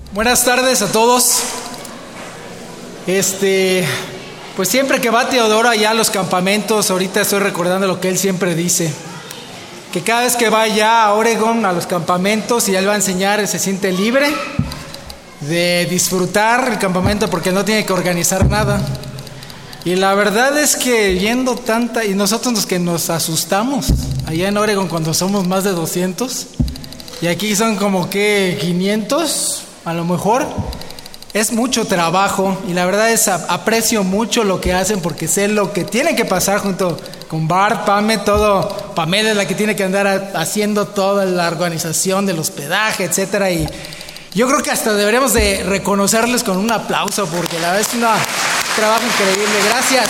Buenas tardes a todos. Pues siempre que va Teodoro allá a los campamentos, ahorita estoy recordando lo que él siempre dice, que cada vez que va allá a Oregon a los campamentos y él va a enseñar, se siente libre de disfrutar el campamento porque no tiene que organizar nada. Y la verdad es que viendo tanta, y nosotros los que nos asustamos allá en Oregon cuando somos más de 200 y aquí son como que 500 a lo mejor, es mucho trabajo y la verdad es aprecio mucho lo que hacen porque sé lo que tienen que pasar junto con Bart, Pamela es la que tiene que andar haciendo toda la organización del hospedaje, etcétera, y yo creo que hasta deberíamos de reconocerles con un aplauso porque la verdad es un trabajo increíble. Gracias,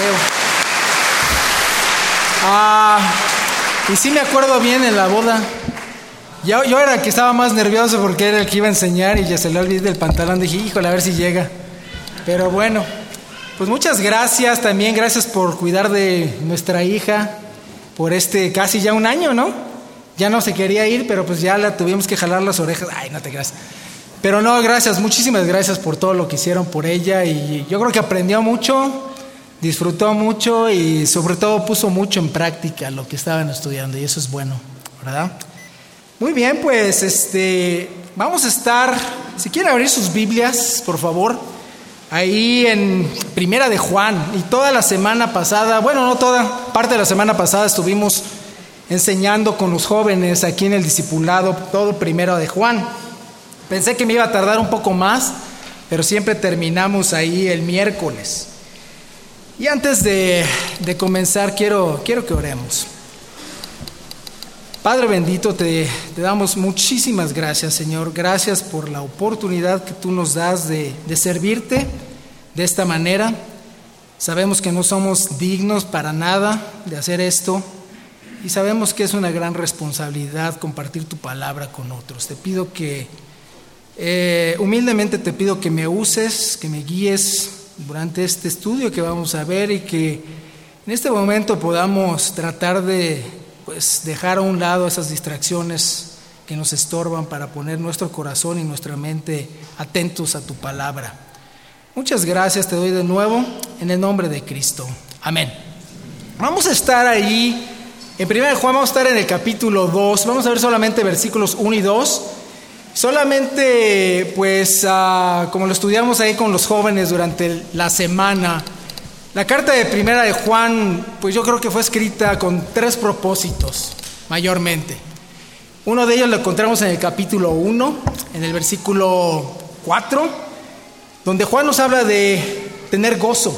Teo. Y sí me acuerdo bien en la boda. Yo era el que estaba más nervioso porque era el que iba a enseñar y ya se le olvidó el pantalón. Dije, híjole, a ver si llega. Pero bueno, pues muchas gracias. También gracias por cuidar de nuestra hija por casi ya un año, ¿no? Ya no se quería ir, pero pues ya la tuvimos que jalar las orejas. Ay, no te creas. Pero no, gracias, muchísimas gracias por todo lo que hicieron por ella. Y yo creo que aprendió mucho, disfrutó mucho y sobre todo puso mucho en práctica lo que estaban estudiando. Y eso es bueno, ¿verdad? Muy bien, pues vamos a estar, si quieren abrir sus Biblias, por favor, ahí en Primera de Juan. Y toda la semana pasada, bueno, no toda, parte de la semana pasada estuvimos enseñando con los jóvenes aquí en el discipulado, todo Primera de Juan. Pensé que me iba a tardar un poco más, pero siempre terminamos ahí el miércoles. Y antes de comenzar, quiero que oremos. Padre bendito, te damos muchísimas gracias, Señor. Gracias por la oportunidad que tú nos das de servirte de esta manera. Sabemos que no somos dignos para nada de hacer esto y sabemos que es una gran responsabilidad compartir tu palabra con otros. Te pido humildemente te pido que me uses, que me guíes durante este estudio que vamos a ver y que en este momento podamos tratar de dejar a un lado esas distracciones que nos estorban para poner nuestro corazón y nuestra mente atentos a tu palabra. Muchas gracias te doy de nuevo en el nombre de Cristo. Amén. Vamos a estar ahí en 1 Juan, vamos a estar en el capítulo 2, vamos a ver solamente versículos 1 y 2. Solamente como lo estudiamos ahí con los jóvenes durante la semana, la carta de Primera de Juan, pues yo creo que fue escrita con 3 propósitos, mayormente. Uno de ellos lo encontramos en el capítulo 1, en el versículo 4, donde Juan nos habla de tener gozo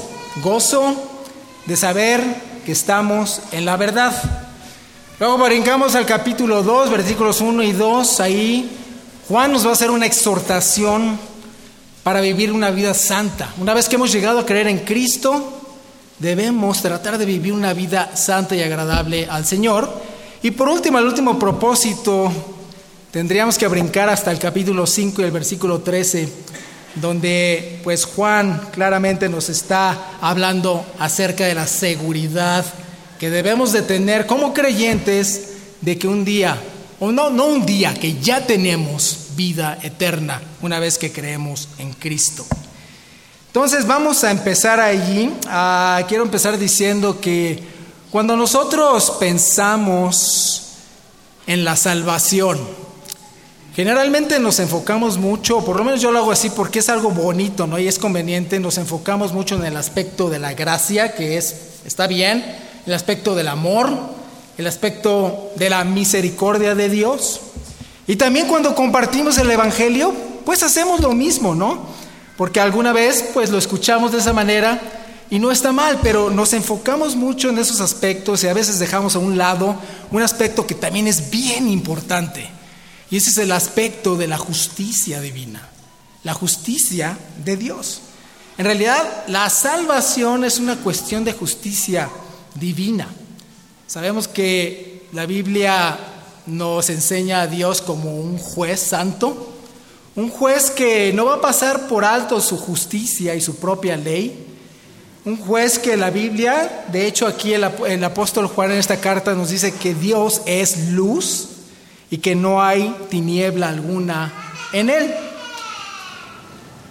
de saber que estamos en la verdad. Luego brincamos al capítulo 2, versículos 1 y 2, ahí Juan nos va a hacer una exhortación para vivir una vida santa. Una vez que hemos llegado a creer en Cristo, debemos tratar de vivir una vida santa y agradable al Señor. Y por último, el último propósito, tendríamos que brincar hasta el capítulo 5 y el versículo 13, donde Juan claramente nos está hablando acerca de la seguridad que debemos de tener como creyentes de que un día, o no un día, que ya tenemos vida eterna una vez que creemos en Cristo. Entonces vamos a empezar allí. Quiero empezar diciendo que cuando nosotros pensamos en la salvación, generalmente nos enfocamos mucho, por lo menos yo lo hago así porque es algo bonito, ¿no? Y es conveniente, nos enfocamos mucho en el aspecto de la gracia, que está bien, el aspecto del amor, el aspecto de la misericordia de Dios. Y también cuando compartimos el evangelio, pues hacemos lo mismo, ¿no? Porque alguna vez lo escuchamos de esa manera y no está mal, pero nos enfocamos mucho en esos aspectos y a veces dejamos a un lado un aspecto que también es bien importante. Y ese es el aspecto de la justicia divina, la justicia de Dios. En realidad, la salvación es una cuestión de justicia divina. Sabemos que la Biblia nos enseña a Dios como un juez santo, un juez que no va a pasar por alto su justicia y su propia ley, un juez que la Biblia, de hecho aquí el apóstol Juan en esta carta nos dice que Dios es luz y que no hay tiniebla alguna en él.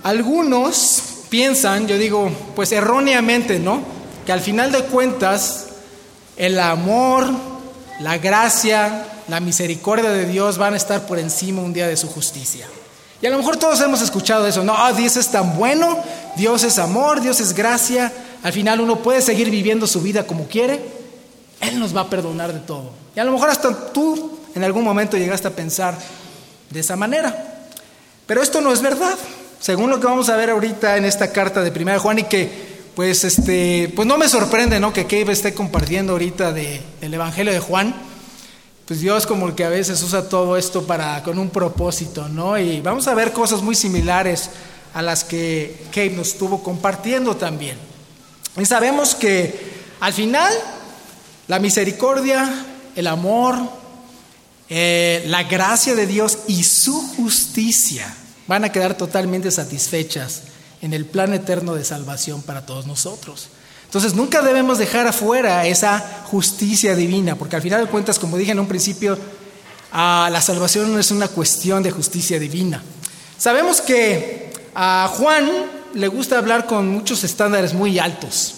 Algunos piensan, yo digo, pues erróneamente, ¿no?, que al final de cuentas el amor, la gracia, la misericordia de Dios van a estar por encima un día de su justicia. Y a lo mejor todos hemos escuchado eso, no, Dios es tan bueno, Dios es amor, Dios es gracia, al final uno puede seguir viviendo su vida como quiere, Él nos va a perdonar de todo. Y a lo mejor hasta tú en algún momento llegaste a pensar de esa manera. Pero esto no es verdad, según lo que vamos a ver ahorita en esta carta de 1 Juan, y que pues no me sorprende, ¿no?, que Cave esté compartiendo ahorita del Evangelio de Juan. Pues Dios como el que a veces usa todo esto con un propósito, ¿no? Y vamos a ver cosas muy similares a las que Cave nos estuvo compartiendo también. Y sabemos que al final la misericordia, el amor, la gracia de Dios y su justicia van a quedar totalmente satisfechas en el plan eterno de salvación para todos nosotros. Entonces nunca debemos dejar afuera esa justicia divina, porque al final de cuentas, como dije en un principio, la salvación no es una cuestión de justicia divina. Sabemos que a Juan le gusta hablar con muchos estándares muy altos,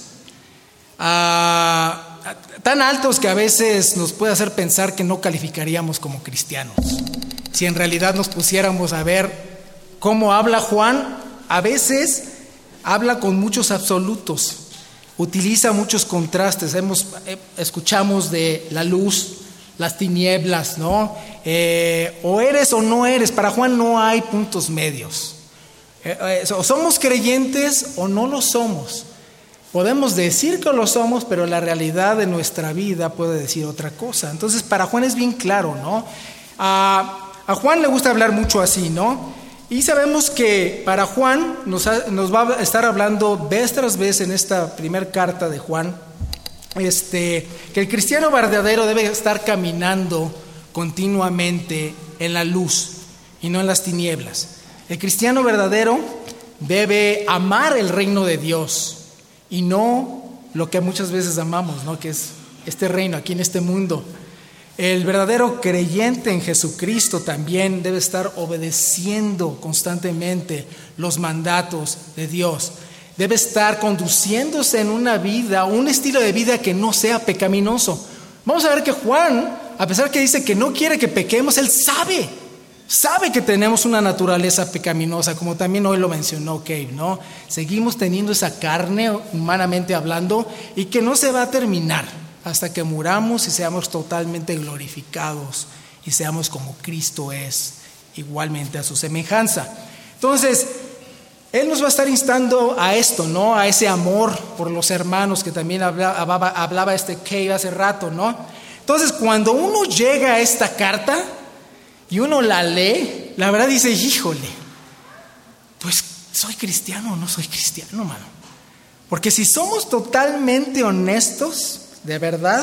tan altos que a veces nos puede hacer pensar que no calificaríamos como cristianos. Si en realidad nos pusiéramos a ver cómo habla Juan, a veces habla con muchos absolutos. Utiliza muchos contrastes. Escuchamos de la luz, las tinieblas, ¿no? O eres o no eres. Para Juan no hay puntos medios. O somos creyentes o no lo somos. Podemos decir que lo somos, pero la realidad de nuestra vida puede decir otra cosa. Entonces para Juan es bien claro, ¿no? A Juan le gusta hablar mucho así, ¿no? Y sabemos que para Juan nos va a estar hablando vez tras vez en esta primera carta de Juan, que el cristiano verdadero debe estar caminando continuamente en la luz y no en las tinieblas. El cristiano verdadero debe amar el reino de Dios y no lo que muchas veces amamos, ¿no?, que es este reino aquí en este mundo. El verdadero creyente en Jesucristo también debe estar obedeciendo constantemente los mandatos de Dios. Debe estar conduciéndose en una vida, un estilo de vida que no sea pecaminoso. Vamos a ver que Juan, a pesar que dice que no quiere que pequemos, él sabe que tenemos una naturaleza pecaminosa, como también hoy lo mencionó Cave, ¿no? Seguimos teniendo esa carne, humanamente hablando, y que no se va a terminar hasta que muramos y seamos totalmente glorificados y seamos como Cristo es, igualmente a su semejanza. Entonces, Él nos va a estar instando a esto, ¿no? A ese amor por los hermanos que también hablaba Cave hace rato, ¿no? Entonces, cuando uno llega a esta carta y uno la lee, la verdad dice, híjole, pues ¿soy cristiano o no soy cristiano, mano? Porque si somos totalmente honestos, de verdad,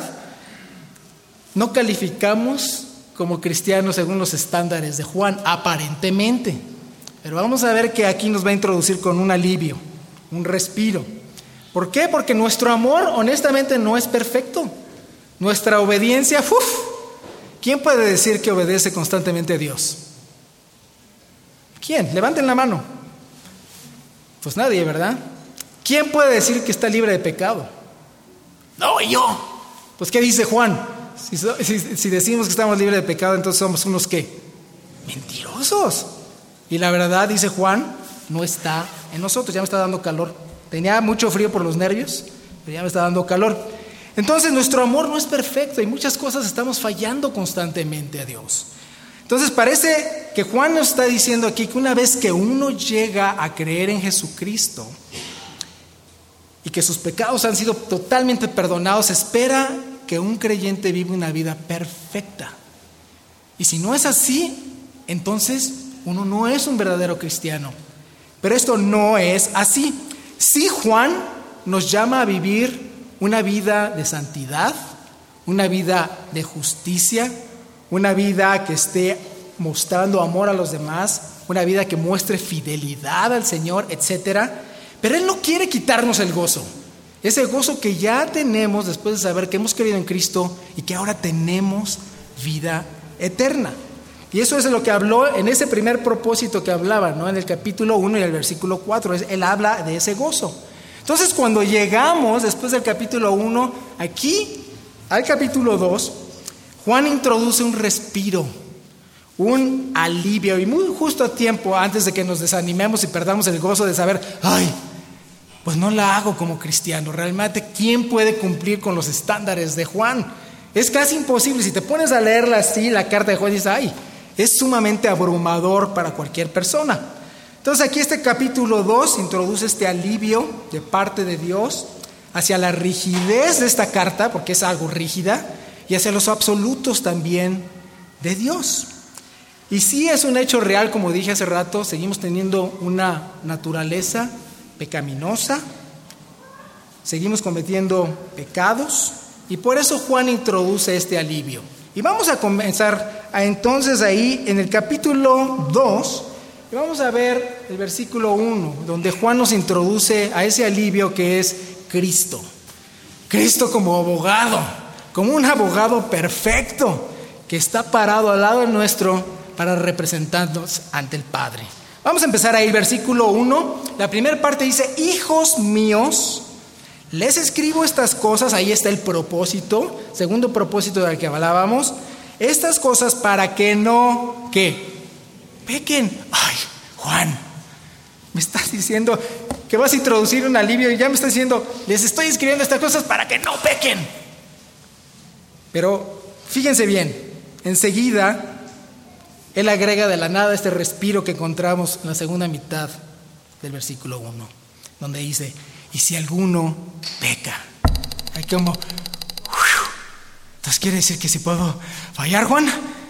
no calificamos como cristianos según los estándares de Juan, aparentemente. Pero vamos a ver que aquí nos va a introducir con un alivio, un respiro. ¿Por qué? Porque nuestro amor, honestamente, no es perfecto. Nuestra obediencia, ¿quién puede decir que obedece constantemente a Dios? ¿Quién? Levanten la mano. Pues nadie, ¿verdad? ¿Quién puede decir que está libre de pecado? No, yo. Pues ¿qué dice Juan? Si decimos que estamos libres de pecado, entonces somos unos ¿qué? Mentirosos. Y la verdad, dice Juan, no está en nosotros. Ya me está dando calor. Tenía mucho frío por los nervios, pero ya me está dando calor. Entonces nuestro amor no es perfecto y muchas cosas estamos fallando constantemente a Dios. Entonces parece que Juan nos está diciendo aquí que una vez que uno llega a creer en Jesucristo y que sus pecados han sido totalmente perdonados, espera que un creyente viva una vida perfecta. Y si no es así, entonces uno no es un verdadero cristiano. Pero esto no es así. Sí, Juan nos llama a vivir una vida de santidad, una vida de justicia, una vida que esté mostrando amor a los demás, una vida que muestre fidelidad al Señor, etcétera. Pero Él no quiere quitarnos el gozo, ese gozo que ya tenemos después de saber que hemos creído en Cristo y que ahora tenemos vida eterna. Y eso es de lo que habló en ese primer propósito que hablaba, ¿no? En el capítulo 1 y el versículo 4. Él habla de ese gozo. Entonces, cuando llegamos, después del capítulo 1, aquí al capítulo 2, Juan introduce un respiro, un alivio, y muy justo a tiempo, antes de que nos desanimemos y perdamos el gozo de saber, pues no la hago como cristiano. Realmente, ¿quién puede cumplir con los estándares de Juan? Es casi imposible. Si te pones a leerla así, la carta de Juan, dices, es sumamente abrumador para cualquier persona. Entonces aquí este capítulo 2 introduce este alivio de parte de Dios hacia la rigidez de esta carta, porque es algo rígida, y hacia los absolutos también de Dios. Y sí es un hecho real, como dije hace rato, seguimos teniendo una naturaleza pecaminosa, seguimos cometiendo pecados, y por eso Juan introduce este alivio. Y vamos a comenzar entonces ahí en el capítulo 2, y vamos a ver el versículo 1, donde Juan nos introduce a ese alivio que es Cristo. Cristo como abogado, como un abogado perfecto, que está parado al lado nuestro para representarnos ante el Padre. Vamos a empezar ahí, versículo 1. La primera parte dice, hijos míos, les escribo estas cosas. Ahí está el propósito, segundo propósito del que hablábamos. Estas cosas para que no, ¿qué? Pequen. Juan, me estás diciendo que vas a introducir un alivio y ya me estás diciendo, les estoy escribiendo estas cosas para que no pequen. Pero fíjense bien, enseguida él agrega de la nada este respiro que encontramos en la segunda mitad del versículo 1, donde dice, y si alguno peca. Hay como, entonces quiere decir que si puedo fallar, Juan.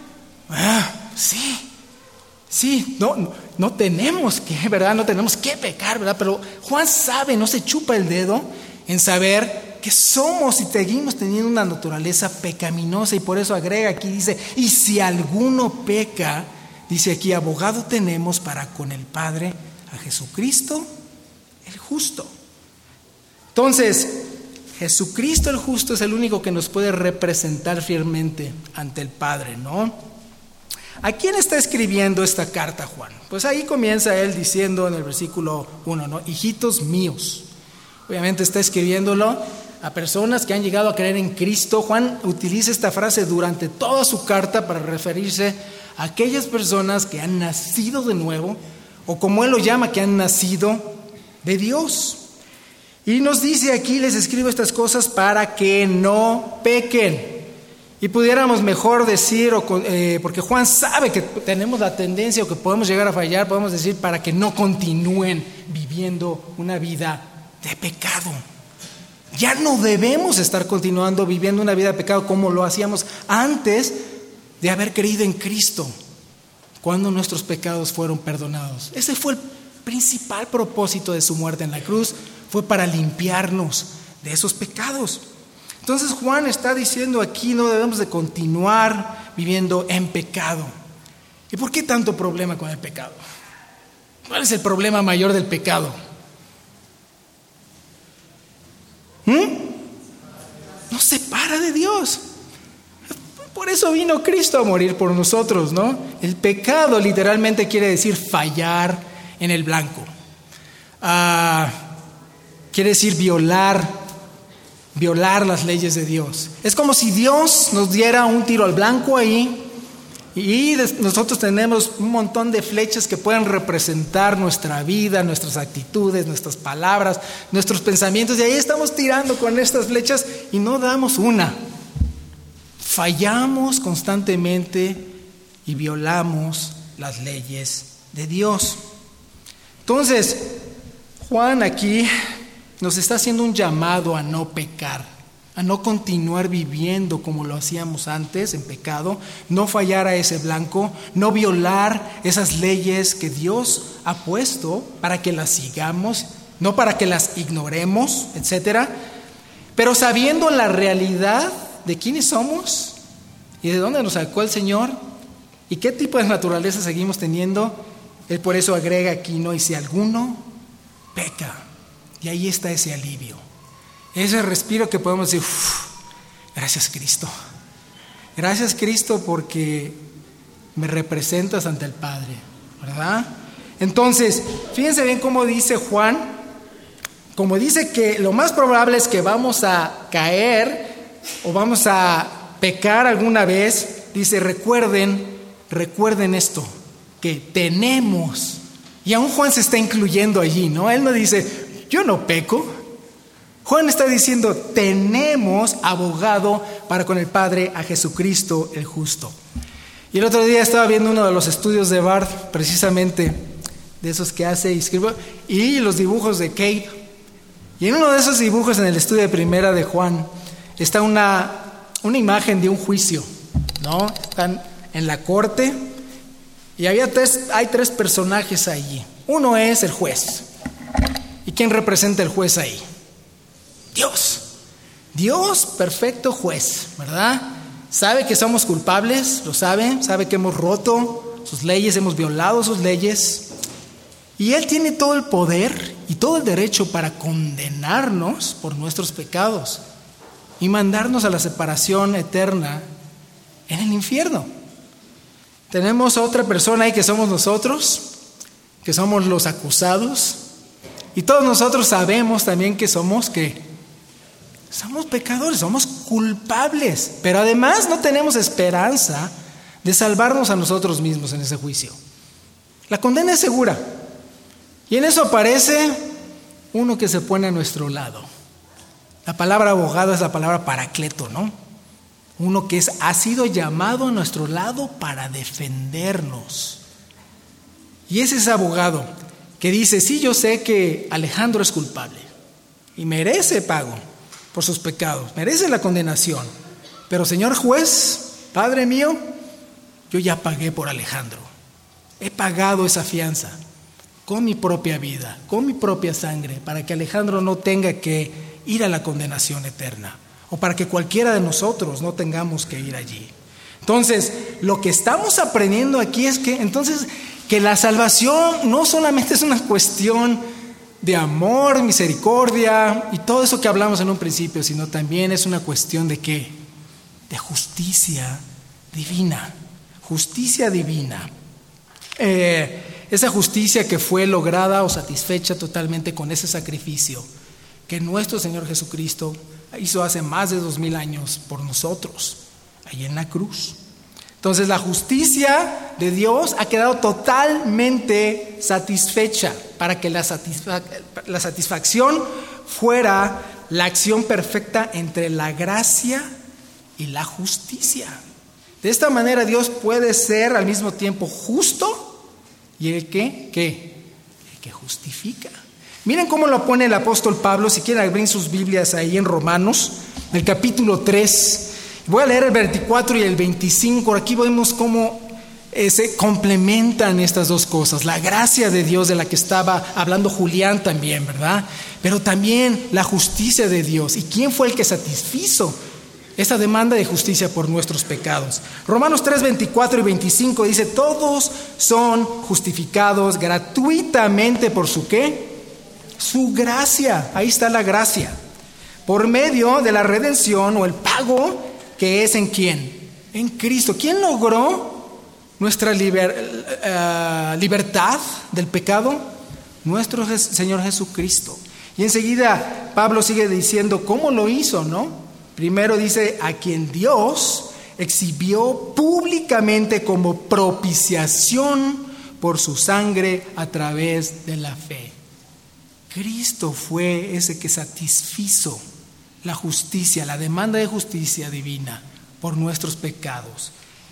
Sí, no tenemos que, ¿verdad? No tenemos que pecar, ¿verdad? Pero Juan sabe, no se chupa el dedo en saber que somos y seguimos teniendo una naturaleza pecaminosa, y por eso agrega aquí, dice, y si alguno peca, dice aquí, abogado tenemos para con el Padre, a Jesucristo el justo. Entonces, Jesucristo el justo es el único que nos puede representar fielmente ante el Padre, ¿no? ¿A quién está escribiendo esta carta Juan? Pues ahí comienza él diciendo en el versículo 1, ¿no? Hijitos míos. Obviamente está escribiéndolo a personas que han llegado a creer en Cristo. Juan utiliza esta frase durante toda su carta para referirse a aquellas personas que han nacido de nuevo, o como él lo llama, que han nacido de Dios. Y nos dice aquí, les escribo estas cosas para que no pequen. Y pudiéramos mejor decir, porque Juan sabe que tenemos la tendencia o que podemos llegar a fallar, podemos decir para que no continúen viviendo una vida de pecado. Ya no debemos estar continuando viviendo una vida de pecado como lo hacíamos antes de haber creído en Cristo, cuando nuestros pecados fueron perdonados. Ese fue el principal propósito de su muerte en la cruz, fue para limpiarnos de esos pecados. Entonces Juan está diciendo aquí, no debemos de continuar viviendo en pecado. ¿Y por qué tanto problema con el pecado? ¿Cuál es el problema mayor del pecado? Nos separa de Dios. Por eso vino Cristo a morir por nosotros, ¿no? El pecado literalmente quiere decir fallar en el blanco. Quiere decir violar las leyes de Dios. Es como si Dios nos diera un tiro al blanco ahí, y nosotros tenemos un montón de flechas que pueden representar nuestra vida, nuestras actitudes, nuestras palabras, nuestros pensamientos, y ahí estamos tirando con estas flechas y no damos una. Fallamos constantemente y violamos las leyes de Dios. Entonces, Juan aquí nos está haciendo un llamado a no pecar, a no continuar viviendo como lo hacíamos antes en pecado, no fallar a ese blanco, no violar esas leyes que Dios ha puesto para que las sigamos, no para que las ignoremos, etcétera, pero sabiendo la realidad de quiénes somos y de dónde nos sacó el Señor y qué tipo de naturaleza seguimos teniendo. Él por eso agrega aquí, ¿no? Y si alguno peca, y ahí está ese alivio, ese respiro que podemos decir, gracias Cristo, porque me representas ante el Padre, ¿verdad? Entonces, fíjense bien cómo dice Juan, como dice que lo más probable es que vamos a caer o vamos a pecar alguna vez, dice, recuerden esto, que tenemos, y aún Juan se está incluyendo allí, ¿no? Él no dice, yo no peco. Juan está diciendo, tenemos abogado para con el Padre, a Jesucristo el justo. Y el otro día estaba viendo uno de los estudios de Barth, precisamente de esos que hace y escribe, y los dibujos de Kate. Y en uno de esos dibujos, en el estudio de primera de Juan, está una imagen de un juicio, ¿no? Están en la corte y hay tres personajes allí. Uno es el juez. ¿Y quién representa el juez ahí? Dios, perfecto juez, ¿verdad? Sabe que somos culpables, lo sabe que hemos roto sus leyes, hemos violado sus leyes. Y Él tiene todo el poder y todo el derecho para condenarnos por nuestros pecados y mandarnos a la separación eterna en el infierno. Tenemos a otra persona ahí que somos nosotros, que somos los acusados, y todos nosotros sabemos también que somos pecadores, somos culpables, pero además no tenemos esperanza de salvarnos a nosotros mismos en ese juicio. La condena es segura. Y en eso aparece uno que se pone a nuestro lado. La palabra abogado es la palabra paracleto, ¿no? Uno que ha sido llamado a nuestro lado para defendernos. Y ese es ese abogado que dice, sí, yo sé que Alejandro es culpable y merece pago por sus pecados, merece la condenación. Pero señor juez, Padre mío, yo ya pagué por Alejandro. He pagado esa fianza con mi propia vida, con mi propia sangre, para que Alejandro no tenga que ir a la condenación eterna, o para que cualquiera de nosotros no tengamos que ir allí. Entonces, lo que estamos aprendiendo aquí es que la salvación no solamente es una cuestión de amor, misericordia y todo eso que hablamos en un principio, sino también es una cuestión de ¿qué? De justicia divina. Justicia divina. Esa justicia que fue lograda o satisfecha totalmente con ese sacrificio que nuestro Señor Jesucristo hizo hace más de 2000 años por nosotros, ahí en la cruz. Entonces la justicia de Dios ha quedado totalmente satisfecha para que la satisfacción fuera la acción perfecta entre la gracia y la justicia. De esta manera Dios puede ser al mismo tiempo justo y el que justifica. Miren cómo lo pone el apóstol Pablo, si quieren abrir sus Biblias ahí en Romanos, en el capítulo 3. Voy a leer el 24 y el 25. Aquí vemos cómo se complementan estas dos cosas. La gracia de Dios de la que estaba hablando Julián también, ¿verdad? Pero también la justicia de Dios. ¿Y quién fue el que satisfizo esa demanda de justicia por nuestros pecados? Romanos 3, 24 y 25 dice, todos son justificados gratuitamente por su ¿qué? Su gracia. Ahí está la gracia. Por medio de la redención o el pago que es ¿en quién? En Cristo. ¿Quién logró nuestra libertad del pecado? Nuestro Señor Jesucristo. Y enseguida Pablo sigue diciendo cómo lo hizo, ¿no? Primero dice, a quien Dios exhibió públicamente como propiciación por su sangre a través de la fe. Cristo fue ese que satisfizo la justicia, la demanda de justicia divina por nuestros pecados.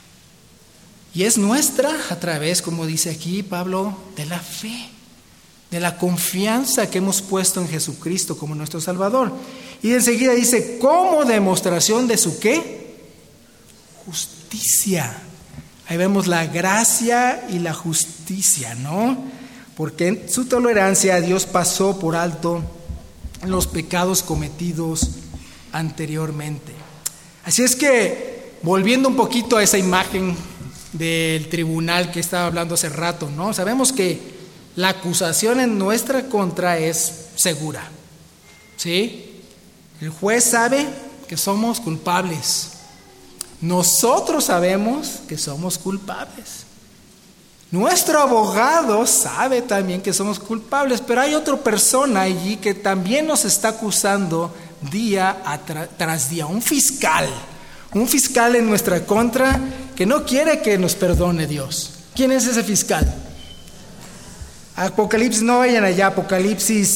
Y es nuestra a través, como dice aquí Pablo, de la fe, de la confianza que hemos puesto en Jesucristo como nuestro Salvador. Y enseguida dice, como demostración de su ¿qué? Justicia. Ahí vemos la gracia y la justicia, ¿no? Porque en su tolerancia Dios pasó por alto los pecados cometidos anteriormente. Así es que, volviendo un poquito a esa imagen del tribunal que estaba hablando hace rato, ¿no? Sabemos que la acusación en nuestra contra es segura, ¿sí? El juez sabe que somos culpables, nosotros sabemos que somos culpables. Nuestro abogado sabe también que somos culpables, pero hay otra persona allí que también nos está acusando día tras día. Un fiscal en nuestra contra que no quiere que nos perdone Dios. ¿Quién es ese fiscal? Apocalipsis, no vayan allá, Apocalipsis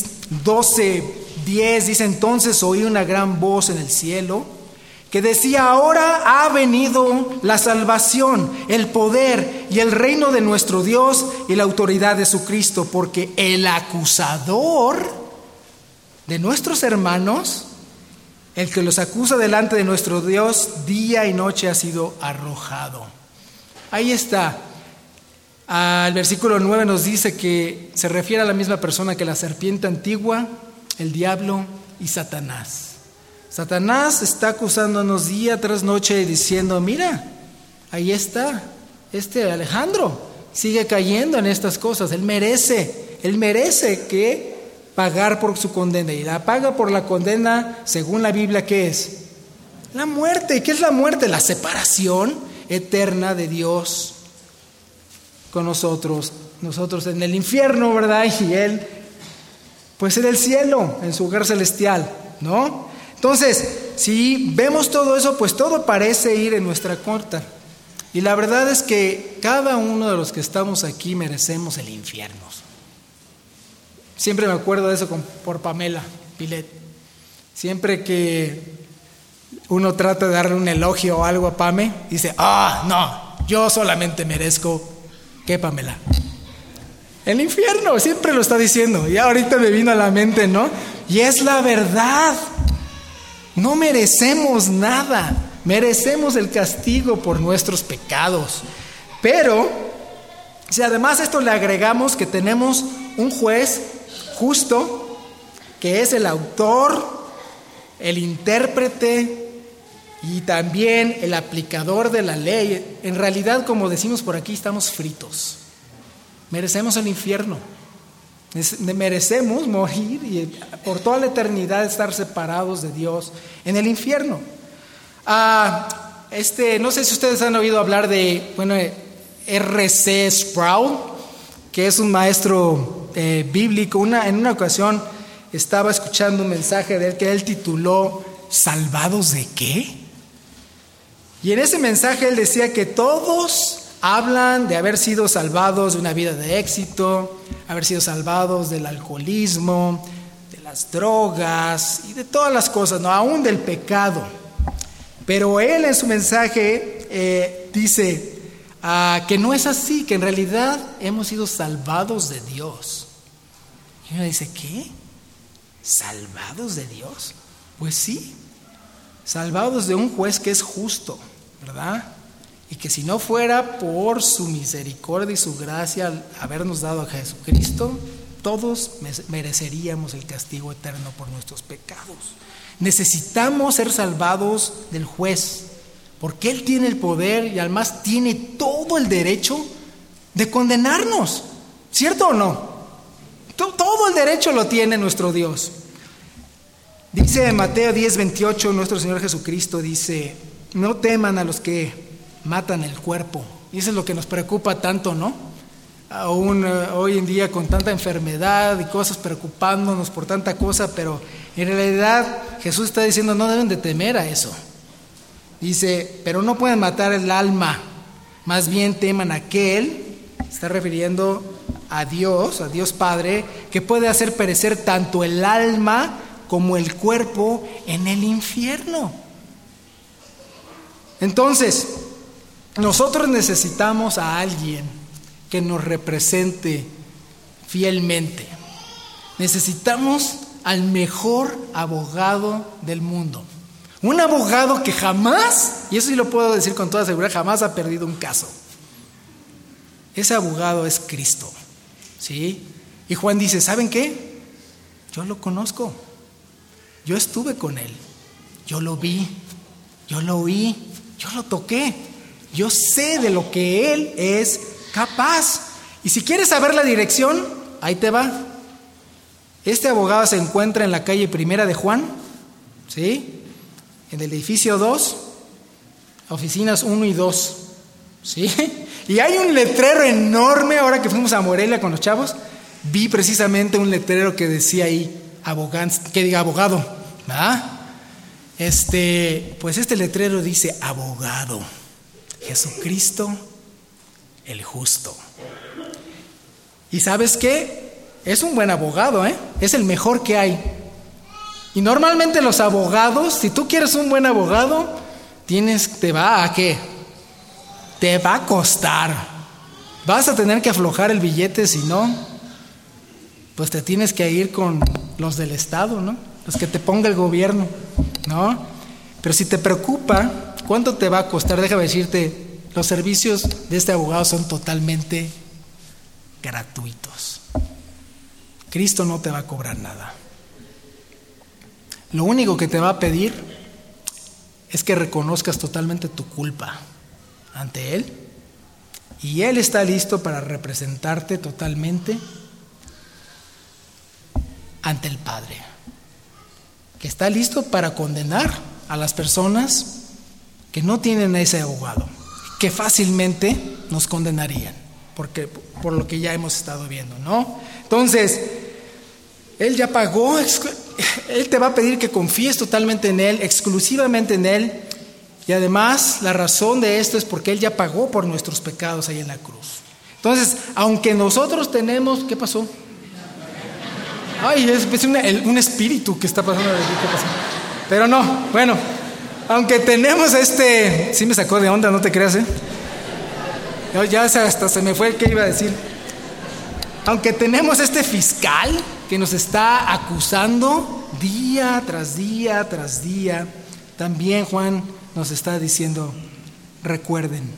12:10 dice: entonces oí una gran voz en el cielo que decía: ahora ha venido la salvación, el poder y el reino de nuestro Dios y la autoridad de su Cristo, porque el acusador de nuestros hermanos, el que los acusa delante de nuestro Dios día y noche, ha sido arrojado. Ahí está. El versículo 9 nos dice que se refiere a la misma persona que la serpiente antigua, el diablo y Satanás. Satanás está acusándonos día tras noche diciendo: mira, ahí está, Alejandro sigue cayendo en estas cosas. Él merece que pagar por su condena. Y la paga por la condena, según la Biblia, ¿qué es? La muerte. ¿Y qué es la muerte? La separación eterna de Dios con nosotros en el infierno, ¿verdad? Y Él, pues en el cielo, en su hogar celestial, ¿no? Entonces, si vemos todo eso, pues todo parece ir en nuestra contra. Y la verdad es que cada uno de los que estamos aquí merecemos el infierno. Siempre me acuerdo de eso por Pamela Pilet. Siempre que uno trata de darle un elogio o algo a Pame, dice: no, yo solamente merezco, ¿qué, Pamela? El infierno, siempre lo está diciendo. Y ahorita me vino a la mente, ¿no? Y es la verdad. No merecemos nada, merecemos el castigo por nuestros pecados. Pero, si además a esto le agregamos que tenemos un juez justo, que es el autor, el intérprete y también el aplicador de la ley, en realidad, como decimos por aquí, estamos fritos. Merecemos el infierno. Merecemos morir y por toda la eternidad estar separados de Dios en el infierno. No sé si ustedes han oído hablar de R.C. Sproul, que es un maestro bíblico. En una ocasión estaba escuchando un mensaje de él que él tituló ¿Salvados de qué? Y en ese mensaje él decía que todos hablan de haber sido salvados de una vida de éxito, haber sido salvados del alcoholismo, de las drogas y de todas las cosas, no, aún del pecado. Pero él en su mensaje dice que no es así, que en realidad hemos sido salvados de Dios. Y uno dice: ¿qué? ¿Salvados de Dios? Pues sí, salvados de un juez que es justo, ¿verdad? Y que si no fuera por su misericordia y su gracia al habernos dado a Jesucristo, todos mereceríamos el castigo eterno por nuestros pecados. Necesitamos ser salvados del juez, porque Él tiene el poder y además tiene todo el derecho de condenarnos, ¿cierto o no? Todo el derecho lo tiene nuestro Dios. Dice en Mateo 10:28, nuestro Señor Jesucristo dice: no teman a los que matan el cuerpo. Y eso es lo que nos preocupa tanto, ¿no? Aún hoy en día con tanta enfermedad y cosas, preocupándonos por tanta cosa, pero en realidad Jesús está diciendo: no deben de temer a eso. Dice: pero no pueden matar el alma, más bien teman a aquel, está refiriendo a Dios Padre, que puede hacer perecer tanto el alma como el cuerpo en el infierno. Entonces, nosotros necesitamos a alguien que nos represente fielmente. Necesitamos al mejor abogado del mundo. Un abogado que jamás, y eso sí lo puedo decir con toda seguridad, jamás ha perdido un caso. Ese abogado es Cristo, ¿sí? Y Juan dice: ¿saben qué? Yo lo conozco. Yo estuve con Él. Yo lo vi. Yo lo oí. Yo lo toqué. Yo sé de lo que Él es capaz. Y si quieres saber la dirección, ahí te va. Este abogado se encuentra en la calle Primera de Juan, ¿sí? En el edificio 2, oficinas 1 y 2, ¿sí? Y hay un letrero enorme, ahora que fuimos a Morelia con los chavos, vi precisamente un letrero que decía ahí, abogado, ¿verdad? Pues este letrero dice abogado, Jesucristo el justo. ¿Y sabes qué? Es un buen abogado, es el mejor que hay. Y normalmente los abogados, si tú quieres un buen abogado, te va a ¿qué? Te va a costar. Vas a tener que aflojar el billete, si no, pues te tienes que ir con los del Estado, ¿no? Los que te ponga el gobierno, ¿no? Pero si te preocupa cuánto te va a costar, déjame decirte, los servicios de este abogado son totalmente gratuitos. Cristo no te va a cobrar nada. Lo único que te va a pedir es que reconozcas totalmente tu culpa ante Él, y Él está listo para representarte totalmente ante el Padre, que está listo para condenar a las personas que no tienen a ese abogado, que fácilmente nos condenarían, por lo que ya hemos estado viendo, ¿no? Entonces, Él ya pagó, Él te va a pedir que confíes totalmente en Él, exclusivamente en Él, y además la razón de esto es porque Él ya pagó por nuestros pecados ahí en la cruz. Entonces, aunque nosotros tenemos, ¿qué pasó? Ay, es un espíritu que está pasando. ¿Qué pasó? Pero no, bueno, aunque tenemos sí me sacó de onda, no te creas, ya hasta se me fue el que iba a decir. Aunque tenemos este fiscal que nos está acusando día tras día tras día, también Juan nos está diciendo, recuerden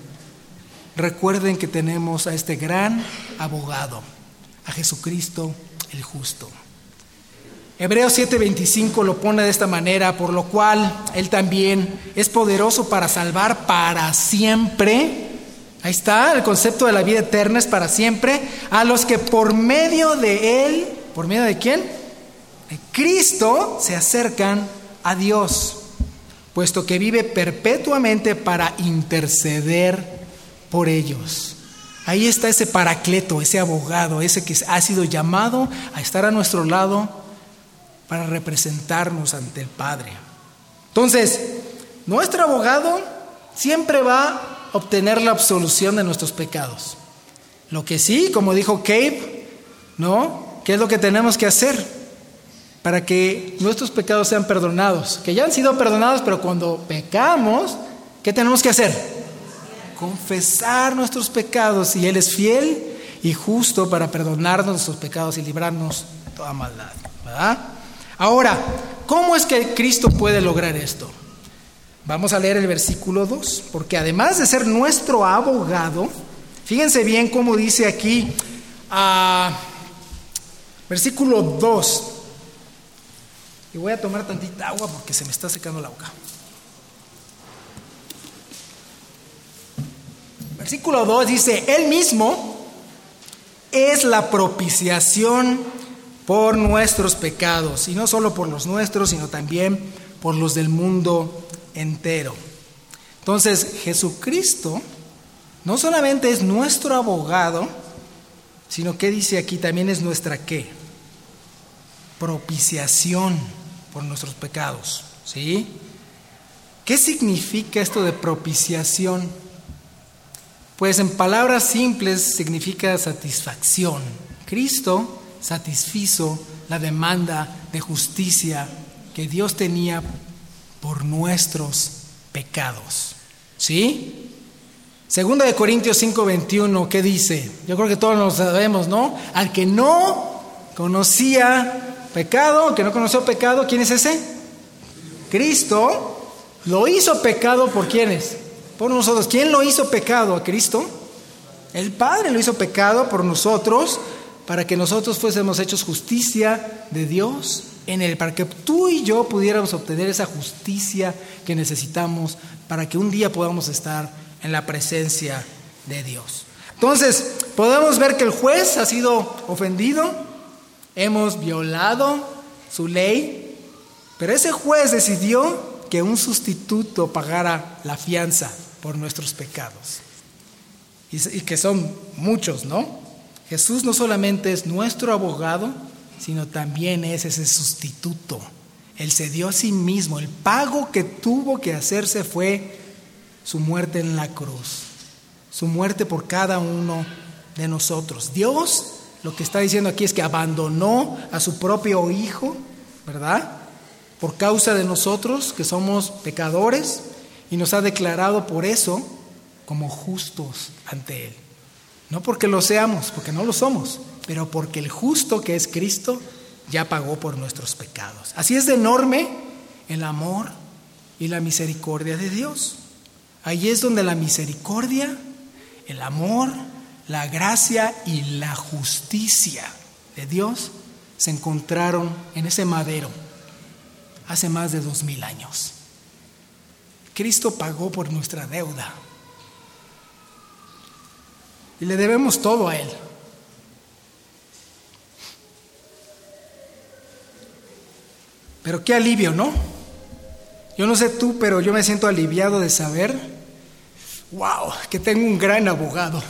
que tenemos a este gran abogado, a Jesucristo el justo. Hebreos 7:25 lo pone de esta manera, por lo cual Él también es poderoso para salvar para siempre. Ahí está, el concepto de la vida eterna es para siempre, a los que por medio de Él, ¿por medio de quién? De Cristo, se acercan a Dios, puesto que vive perpetuamente para interceder por ellos. Ahí está ese paracleto, ese abogado, ese que ha sido llamado a estar a nuestro lado para representarnos ante el Padre. Entonces, nuestro abogado siempre va a obtener la absolución de nuestros pecados. Lo que sí, como dijo Cabe, ¿no? ¿Qué es lo que tenemos que hacer para que nuestros pecados sean perdonados? Que ya han sido perdonados, pero cuando pecamos, ¿qué tenemos que hacer? Confesar nuestros pecados, y Él es fiel y justo para perdonarnos nuestros pecados y librarnos de toda maldad, ¿verdad? Ahora, ¿cómo es que Cristo puede lograr esto? Vamos a leer el versículo 2, porque además de ser nuestro abogado, fíjense bien cómo dice aquí, versículo 2, y voy a tomar tantita agua porque se me está secando la boca. Versículo 2 dice, Él mismo es la propiciación por nuestros pecados, y no solo por los nuestros, sino también por los del mundo entero. Entonces, Jesucristo no solamente es nuestro abogado, sino que dice aquí también es nuestra ¿qué? Propiciación por nuestros pecados, ¿sí? ¿Qué significa esto de propiciación? Pues en palabras simples significa satisfacción. Cristo satisfizo la demanda de justicia que Dios tenía por nuestros pecados, ¿sí? Segunda de Corintios 5:21, ¿qué dice? Yo creo que todos lo sabemos, ¿no? Al que no conocía pecado, que no conoció pecado, ¿quién es ese? Cristo lo hizo pecado por ¿quiénes? Por nosotros. ¿Quién lo hizo pecado? ¿A Cristo? El Padre lo hizo pecado por nosotros, para que nosotros fuésemos hechos justicia de Dios en Él, para que tú y yo pudiéramos obtener esa justicia que necesitamos para que un día podamos estar en la presencia de Dios. Entonces, podemos ver que el juez ha sido ofendido, hemos violado su ley, pero ese juez decidió que un sustituto pagara la fianza por nuestros pecados. Y que son muchos, ¿no? Jesús no solamente es nuestro abogado, sino también es ese sustituto. Él se dio a sí mismo. El pago que tuvo que hacerse fue su muerte en la cruz. Su muerte por cada uno de nosotros. Dios lo que está diciendo aquí es que abandonó a su propio Hijo, ¿verdad? Por causa de nosotros, que somos pecadores, y nos ha declarado por eso como justos ante Él. No porque lo seamos, porque no lo somos, pero porque el justo, que es Cristo, ya pagó por nuestros pecados. Así es de enorme el amor y la misericordia de Dios. Ahí es donde la misericordia, el amor, la gracia y la justicia de Dios se encontraron en ese madero hace más de 2000 años. Cristo pagó por nuestra deuda y le debemos todo a Él. Pero qué alivio, ¿no? Yo no sé tú, pero yo me siento aliviado de saber, wow, que tengo un gran abogado.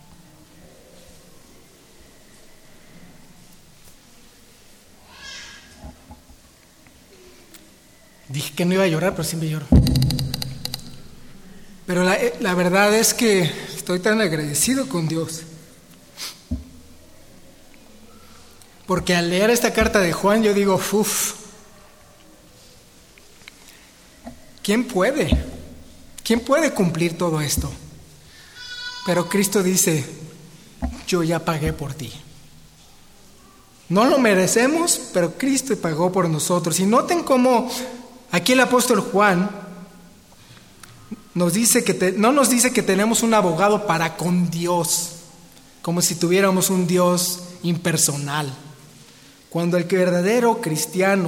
Dije que no iba a llorar, pero siempre lloro. Pero la verdad es que estoy tan agradecido con Dios. Porque al leer esta carta de Juan, yo digo, ¿quién puede? ¿Quién puede cumplir todo esto? Pero Cristo dice, yo ya pagué por ti. No lo merecemos, pero Cristo pagó por nosotros. Y noten cómo aquí el apóstol Juan no nos dice que tenemos un abogado para con Dios, como si tuviéramos un Dios impersonal. Cuando el verdadero cristiano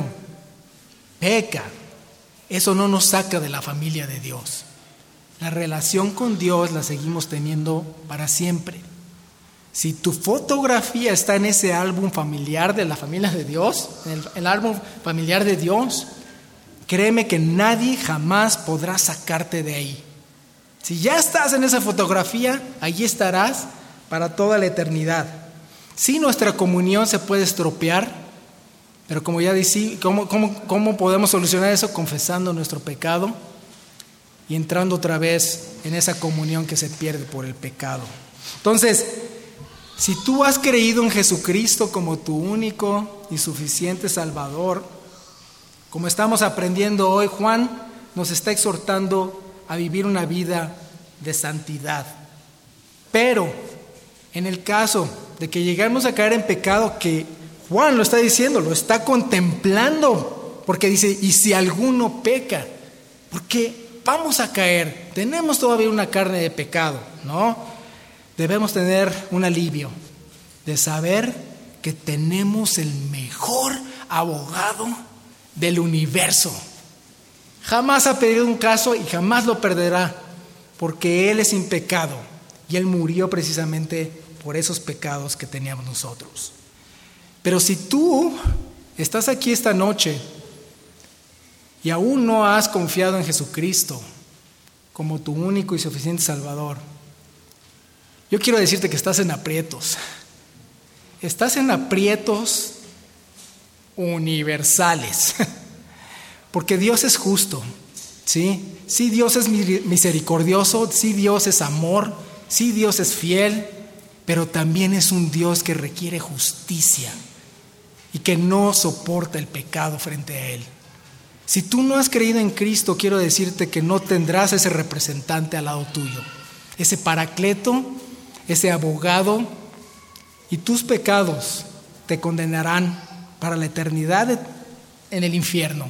peca, eso no nos saca de la familia de Dios. La relación con Dios la seguimos teniendo para siempre. Si tu fotografía está en ese álbum familiar de la familia de Dios, en el álbum familiar de Dios, créeme que nadie jamás podrá sacarte de ahí. Si ya estás en esa fotografía, allí estarás para toda la eternidad. Sí, nuestra comunión se puede estropear, pero como ya dije, ¿cómo podemos solucionar eso? Confesando nuestro pecado y entrando otra vez en esa comunión que se pierde por el pecado. Entonces, si tú has creído en Jesucristo como tu único y suficiente Salvador, como estamos aprendiendo hoy, Juan nos está exhortando a vivir una vida de santidad. Pero en el caso de que lleguemos a caer en pecado, que Juan lo está diciendo, lo está contemplando, porque dice, y si alguno peca, porque vamos a caer, tenemos todavía una carne de pecado, ¿no? Debemos tener un alivio de saber que tenemos el mejor abogado del universo. Jamás ha perdido un caso y jamás lo perderá, porque Él es sin pecado y Él murió precisamente por esos pecados que teníamos nosotros. Pero si tú estás aquí esta noche y aún no has confiado en Jesucristo como tu único y suficiente Salvador, yo quiero decirte que estás en aprietos. Estás en aprietos universales. Porque Dios es justo, ¿sí? Sí, Dios es misericordioso, sí, Dios es amor, sí, Dios es fiel, pero también es un Dios que requiere justicia y que no soporta el pecado frente a Él. Si tú no has creído en Cristo, quiero decirte que no tendrás ese representante al lado tuyo, ese paracleto, ese abogado, y tus pecados te condenarán para la eternidad en el infierno.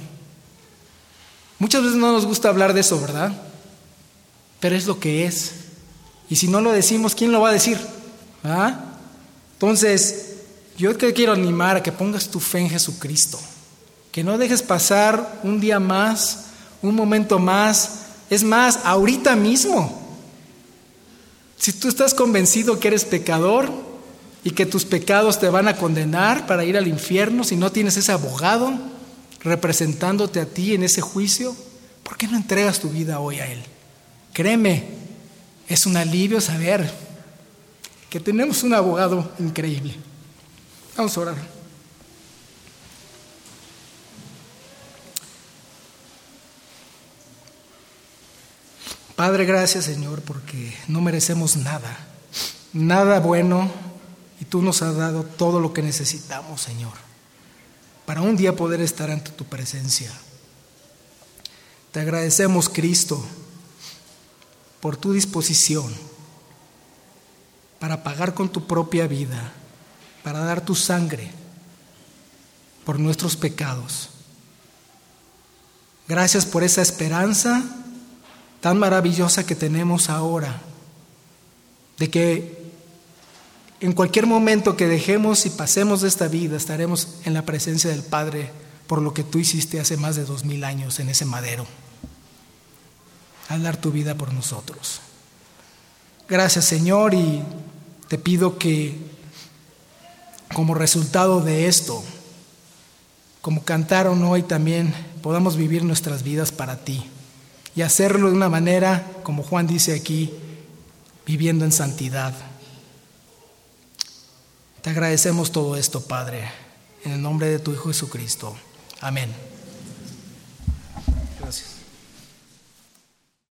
Muchas veces no nos gusta hablar de eso, ¿verdad? Pero es lo que es. Y si no lo decimos, ¿quién lo va a decir? ¿Ah? Entonces, yo te quiero animar a que pongas tu fe en Jesucristo. Que no dejes pasar un día más, un momento más. Es más, ahorita mismo. Si tú estás convencido que eres pecador y que tus pecados te van a condenar para ir al infierno, si no tienes ese abogado representándote a ti en ese juicio, ¿por qué no entregas tu vida hoy a Él? Créeme, es un alivio saber que tenemos un abogado increíble. Vamos a orar. Padre, gracias, Señor, porque no merecemos nada bueno, y tú nos has dado todo lo que necesitamos, Señor, para un día poder estar ante tu presencia. Te agradecemos, Cristo, por tu disposición para pagar con tu propia vida, para dar tu sangre por nuestros pecados. Gracias por esa esperanza tan maravillosa que tenemos ahora, de que en cualquier momento que dejemos y pasemos de esta vida, estaremos en la presencia del Padre por lo que tú hiciste hace más de 2000 años en ese madero, al dar tu vida por nosotros. Gracias, Señor, y te pido que como resultado de esto, como cantaron hoy también, podamos vivir nuestras vidas para ti y hacerlo de una manera, como Juan dice aquí, viviendo en santidad. Te agradecemos todo esto, Padre, en el nombre de tu Hijo Jesucristo. Amén. Gracias.